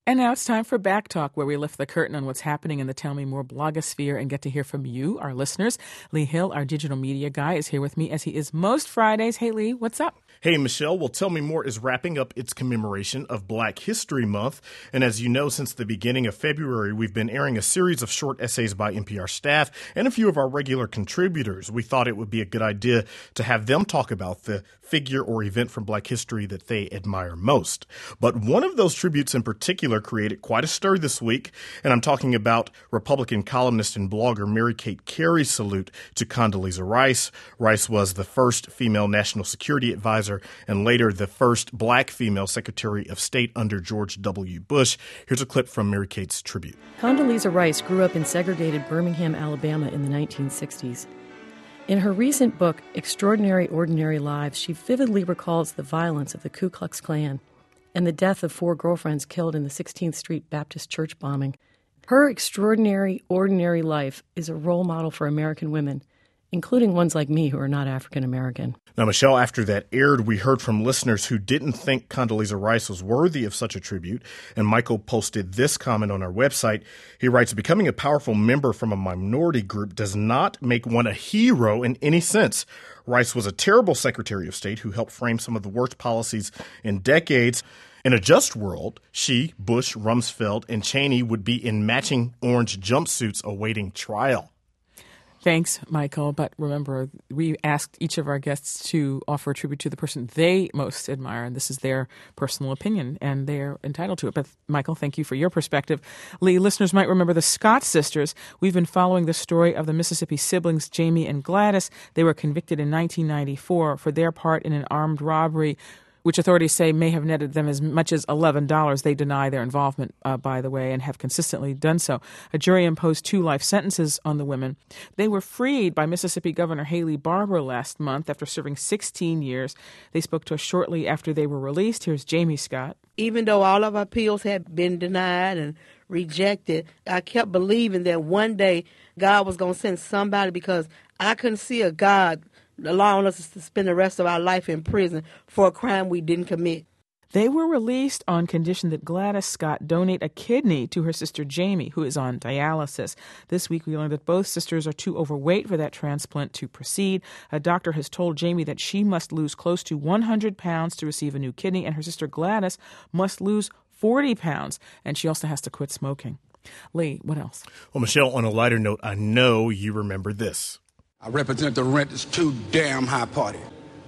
And now it's time for Back Talk, where we lift the curtain on what's happening in the Tell Me More blogosphere and get to hear from you, our listeners. Lee Hill, our digital media guy, is here with me as he is most Fridays. Hey, Lee, what's up? Hey, Michelle. Well, Tell Me More is wrapping up its commemoration of Black History Month. And as you know, since the beginning of February, we've been airing a series of short essays by NPR staff and a few of our regular contributors. We thought it would be a good idea to have them talk about the figure or event from Black history that they admire most. But one of those tributes in particular created quite a stir this week, and I'm talking about Republican columnist and blogger Mary Kate Carey's salute to Condoleezza Rice. Rice was the first female national security advisor and later the first Black female Secretary of State under George W. Bush. Here's a clip from Mary Kate's tribute. Condoleezza Rice grew up in segregated Birmingham, Alabama in the 1960s. In her recent book, Extraordinary Ordinary Lives, she vividly recalls the violence of the Ku Klux Klan and the death of 4 girlfriends killed in the 16th Street Baptist Church bombing. Her extraordinary, ordinary life is a role model for American women, including ones like me who are not African American. Now, Michelle, after that aired, we heard from listeners who didn't think Condoleezza Rice was worthy of such a tribute, and Michael posted this comment on our website. He writes, "Becoming a powerful member from a minority group does not make one a hero in any sense. Rice was a terrible Secretary of State who helped frame some of the worst policies in decades. In a just world, she, Bush, Rumsfeld, and Cheney would be in matching orange jumpsuits awaiting trial." Thanks, Michael. But remember, we asked each of our guests to offer a tribute to the person they most admire, and this is their personal opinion, and they're entitled to it. But, Michael, thank you for your perspective. Lee, listeners might remember the Scott sisters. We've been following the story of the Mississippi siblings, Jamie and Gladys. They were convicted in 1994 for their part in an armed robbery, which authorities say may have netted them as much as $11. They deny their involvement, by the way, and have consistently done so. A jury imposed 2 life sentences on the women. They were freed by Mississippi Governor Haley Barbour last month after serving 16 years. They spoke to us shortly after they were released. Here's Jamie Scott. Even though all of our appeals had been denied and rejected, I kept believing that one day God was going to send somebody, because I couldn't see a God allowing us to spend the rest of our life in prison for a crime we didn't commit. They were released on condition that Gladys Scott donate a kidney to her sister Jamie, who is on dialysis. This week we learned that both sisters are too overweight for that transplant to proceed. A doctor has told Jamie that she must lose close to 100 pounds to receive a new kidney, and her sister Gladys must lose 40 pounds, and she also has to quit smoking. Lee, what else? Well, Michelle, on a lighter note, I know you remember this. I represent the rent that's too damn high party.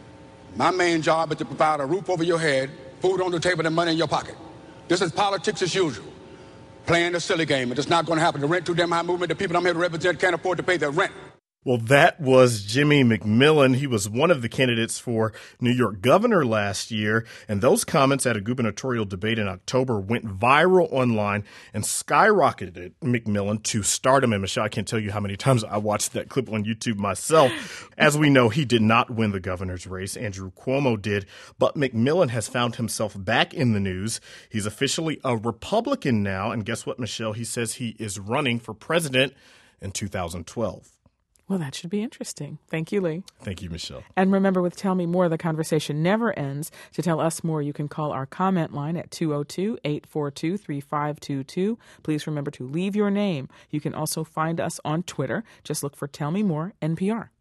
My main job is to provide a roof over your head, food on the table, and money in your pocket. This is politics as usual. Playing the silly game. It's not going to happen. The rent too damn high movement, the people I'm here to represent can't afford to pay their rent. Well, that was Jimmy McMillan. He was one of the candidates for New York governor last year, and those comments at a gubernatorial debate in October went viral online and skyrocketed McMillan to stardom. And Michelle, I can't tell you how many times I watched that clip on YouTube myself. As we know, he did not win the governor's race. Andrew Cuomo did, but McMillan has found himself back in the news. He's officially a Republican now, and guess what, Michelle? He says he is running for president in 2012. Well, that should be interesting. Thank you, Lee. Thank you, Michelle. And remember, with Tell Me More, the conversation never ends. To tell us more, you can call our comment line at 202-842-3522. Please remember to leave your name. You can also find us on Twitter. Just look for Tell Me More NPR.